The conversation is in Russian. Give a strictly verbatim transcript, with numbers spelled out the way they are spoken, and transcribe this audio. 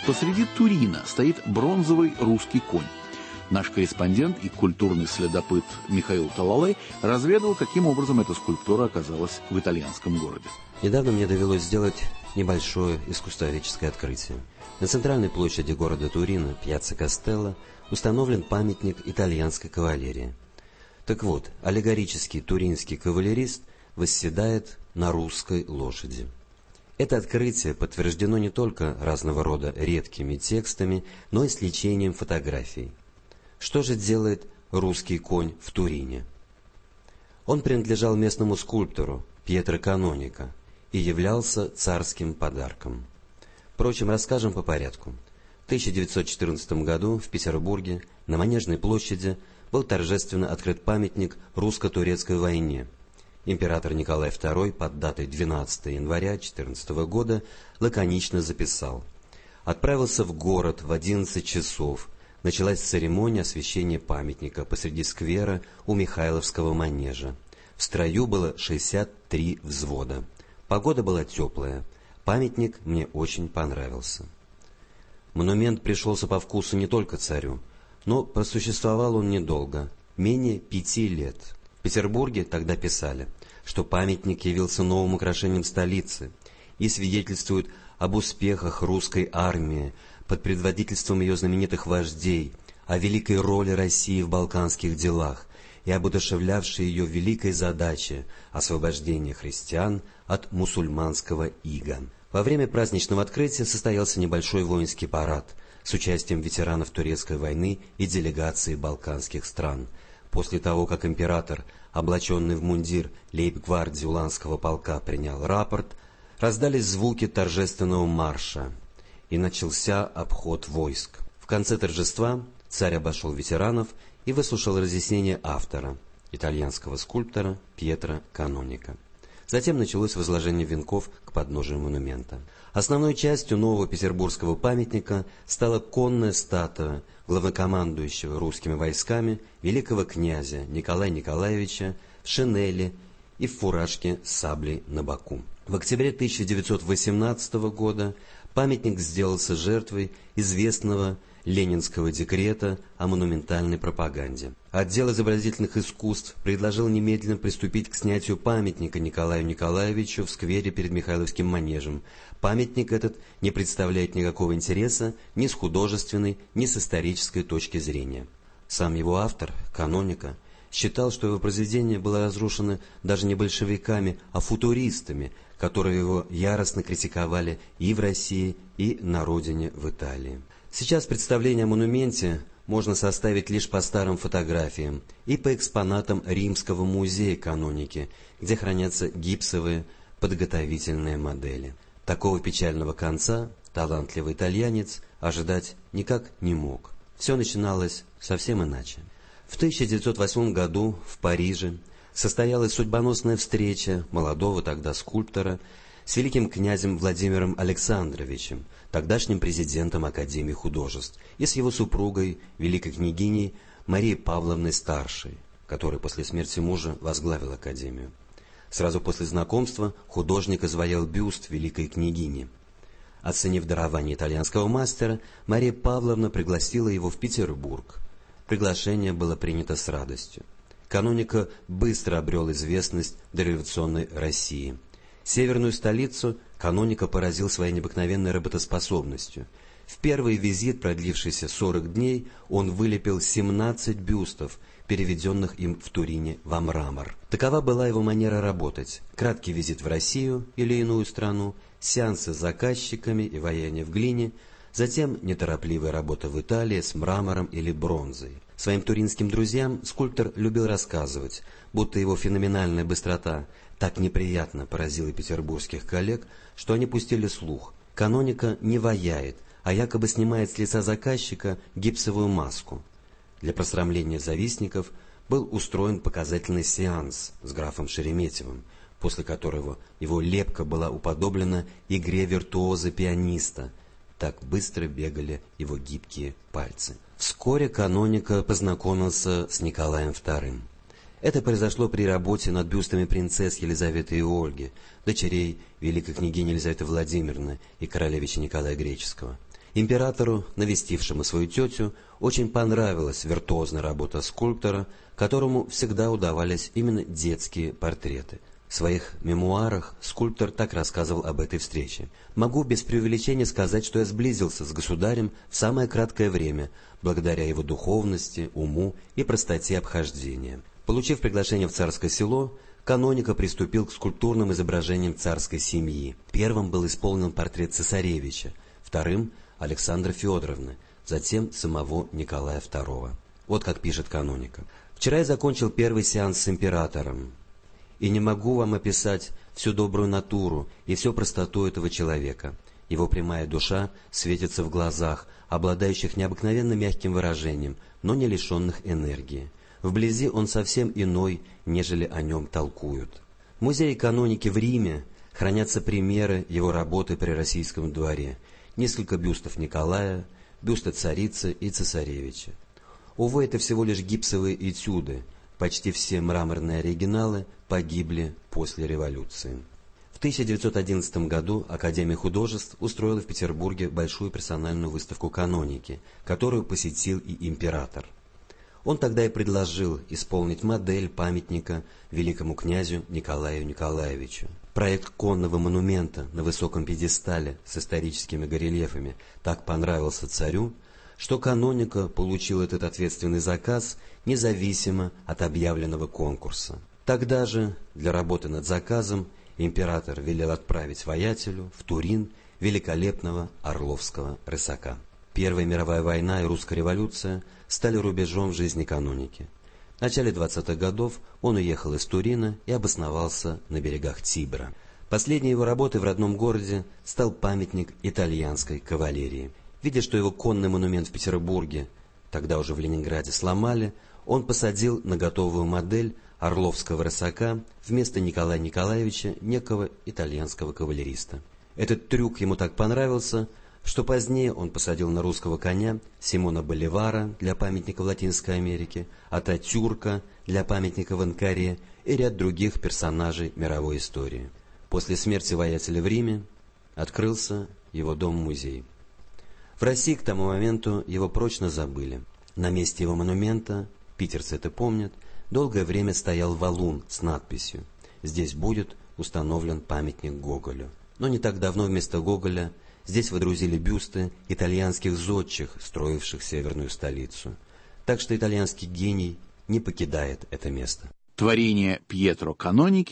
посреди Турина стоит бронзовый русский конь. Наш корреспондент и культурный следопыт Михаил Талалай разведал, каким образом эта скульптура оказалась в итальянском городе. Недавно мне довелось сделать небольшое искусствоведческое открытие. На центральной площади города Турина, Пьяцца Кастелло, установлен памятник итальянской кавалерии. Так вот, аллегорический туринский кавалерист восседает на русской лошади. Это открытие подтверждено не только разного рода редкими текстами, но и сличением фотографий. Что же делает русский конь в Турине? Он принадлежал местному скульптору Пьетро Каноника и являлся царским подарком. Впрочем, расскажем по порядку. В тысяча девятьсот четырнадцатом году в Петербурге на Манежной площади был торжественно открыт памятник русско-турецкой войне. Император Николай второй под датой двенадцатого января четырнадцатого года лаконично записал: «Отправился в город в одиннадцать часов. Началась церемония освящения памятника посреди сквера у Михайловского манежа. В строю было шестьдесят три взвода. Погода была теплая. Памятник мне очень понравился». Монумент пришелся по вкусу не только царю, но просуществовал он недолго, менее пяти лет. В Петербурге тогда писали, что памятник явился новым украшением столицы и свидетельствует об успехах русской армии под предводительством ее знаменитых вождей, о великой роли России в балканских делах и об удушевлявшей ее великой задаче освобождения христиан от мусульманского ига. Во время праздничного открытия состоялся небольшой воинский парад с участием ветеранов турецкой войны и делегаций балканских стран. После того, как император, облаченный в мундир лейб-гвардии Уланского полка, принял рапорт, раздались звуки торжественного марша, и начался обход войск. В конце торжества царь обошел ветеранов и выслушал разъяснение автора, итальянского скульптора Пьетро Каноника. Затем началось возложение венков к подножию монумента. Основной частью нового петербургского памятника стала конная статуя главнокомандующего русскими войсками великого князя Николая Николаевича в шинели и в фуражке с саблей на боку. В октябре тысяча девятьсот восемнадцатого года памятник сделался жертвой известного ленинского декрета о монументальной пропаганде. Отдел изобразительных искусств предложил немедленно приступить к снятию памятника Николаю Николаевичу в сквере перед Михайловским манежем. Памятник этот не представляет никакого интереса ни с художественной, ни с исторической точки зрения. Сам его автор, Каноника, считал, что его произведение было разрушено даже не большевиками, а футуристами, которые его яростно критиковали и в России, и на родине в Италии. Сейчас представление о монументе можно составить лишь по старым фотографиям и по экспонатам Римского музея каноники, где хранятся гипсовые подготовительные модели. Такого печального конца талантливый итальянец ожидать никак не мог. Все начиналось совсем иначе. В тысяча девятьсот восьмом году в Париже состоялась судьбоносная встреча молодого тогда скульптора с великим князем Владимиром Александровичем, тогдашним президентом Академии художеств, и с его супругой, великой княгиней Марией Павловной Старшей, которая после смерти мужа возглавила Академию. Сразу после знакомства художник изваял бюст великой княгини. Оценив дарование итальянского мастера, Мария Павловна пригласила его в Петербург. Приглашение было принято с радостью. Каноника быстро обрел известность дореволюционной России. Северную столицу Каноника поразил своей необыкновенной работоспособностью. В первый визит, продлившийся сорок дней, он вылепил семнадцать бюстов, переведенных им в Турине во мрамор. Такова была его манера работать: краткий визит в Россию или иную страну, сеансы с заказчиками и ваяние в глине, затем неторопливая работа в Италии с мрамором или бронзой. Своим туринским друзьям скульптор любил рассказывать, будто его феноменальная быстрота так неприятно поразила петербургских коллег, что они пустили слух: Каноника не ваяет, а якобы снимает с лица заказчика гипсовую маску. Для просрамления завистников был устроен показательный сеанс с графом Шереметьевым, после которого его лепка была уподоблена игре виртуоза-пианиста. Так быстро бегали его гибкие пальцы. Вскоре Каноника познакомился с Николаем вторым. Это произошло при работе над бюстами принцесс Елизаветы и Ольги, дочерей великой княгини Елизаветы Владимировны и королевича Николая Греческого. Императору, навестившему свою тетю, очень понравилась виртуозная работа скульптора, которому всегда удавались именно детские портреты. В своих мемуарах скульптор так рассказывал об этой встрече. «Могу без преувеличения сказать, что я сблизился с государем в самое краткое время, благодаря его духовности, уму и простоте обхождения». Получив приглашение в Царское Село, каноника приступил к скульптурным изображениям царской семьи. Первым был исполнен портрет цесаревича, вторым – Александры Федоровны, затем самого Николая второго. Вот как пишет каноника. «Вчера я закончил первый сеанс с императором, и не могу вам описать всю добрую натуру и всю простоту этого человека. Его прямая душа светится в глазах, обладающих необыкновенно мягким выражением, но не лишенных энергии. Вблизи он совсем иной, нежели о нем толкуют». В музее каноники в Риме хранятся примеры его работы при российском дворе. Несколько бюстов Николая, бюсты царицы и цесаревича. Увы, это всего лишь гипсовые этюды. Почти все мраморные оригиналы погибли после революции. В тысяча девятьсот одиннадцатом году Академия художеств устроила в Петербурге большую персональную выставку каноники, которую посетил и император. Он тогда и предложил исполнить модель памятника великому князю Николаю Николаевичу. Проект конного монумента на высоком пьедестале с историческими горельефами так понравился царю, что каноника получил этот ответственный заказ независимо от объявленного конкурса. Тогда же для работы над заказом император велел отправить воятелю в Турин великолепного орловского рысака. Первая мировая война и русская революция стали рубежом в жизни каноники. В начале двадцатых годов он уехал из Турина и обосновался на берегах Тибра. Последней его работой в родном городе стал памятник итальянской кавалерии. Видя, что его конный монумент в Петербурге, тогда уже в Ленинграде, сломали, он посадил на готовую модель орловского рысака вместо Николая Николаевича некого итальянского кавалериста. Этот трюк ему так понравился, что позднее он посадил на русского коня Симона Боливара для памятника в Латинской Америке, Ататюрка для памятника в Анкаре и ряд других персонажей мировой истории. После смерти воятеля в Риме открылся его дом-музей. В России к тому моменту его прочно забыли. На месте его монумента, питерцы это помнят, долгое время стоял валун с надписью «Здесь будет установлен памятник Гоголю». Но не так давно вместо Гоголя здесь водрузили бюсты итальянских зодчих, строивших северную столицу. Так что итальянский гений не покидает это место. Творение Пьетро Каноники